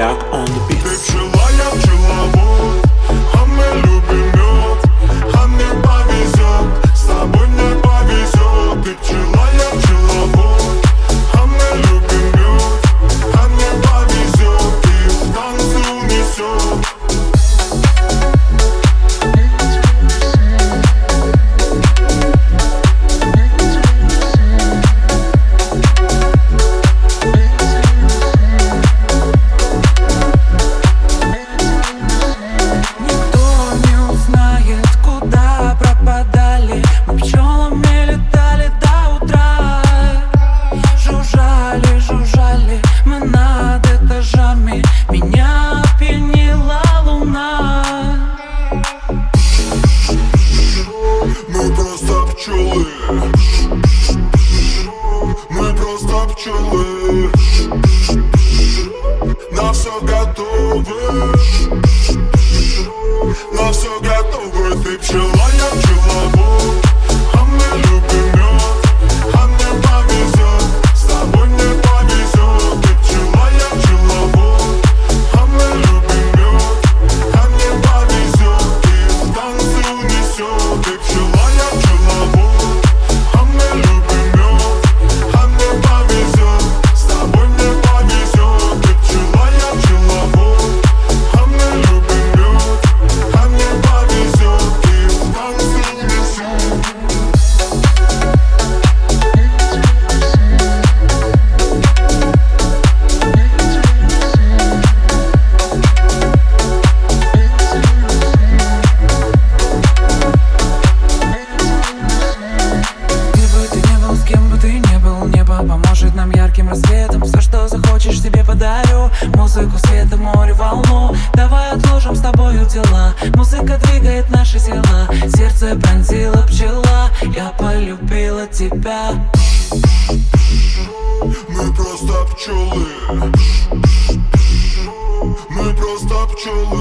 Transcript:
Jack on the beat. Ты пчела, я пчеловод, а мы любим мед, а мне повезет, с тобой мне повезет. Ты пчела, я пчеловод, а мы любим мед, а мне повезет, и в танце унесет. Мы просто пчелы, на все готовы, на все готовы. Ты пчела, я пчеловод, а мы любим мед, а мне повезет, с тобой мне повезет. Ты пчела, я пчеловод, а мы любим мед, а мне повезет, и в танце унесет. Ты пчела, я пчеловод, а мы любим мед, а мне повезет, с тобой мне повезет. Ты пчела, я пчеловод, а мы любим мед, а мне повезет, и в танце унесет. Поможет нам ярким рассветом. Все, что захочешь, себе подарю. Музыку, света, море, волну. Давай отложим с тобою дела. Музыка двигает наши тела. Сердце пронзила пчела. Я полюбила тебя. Мы просто пчелы, мы просто пчелы.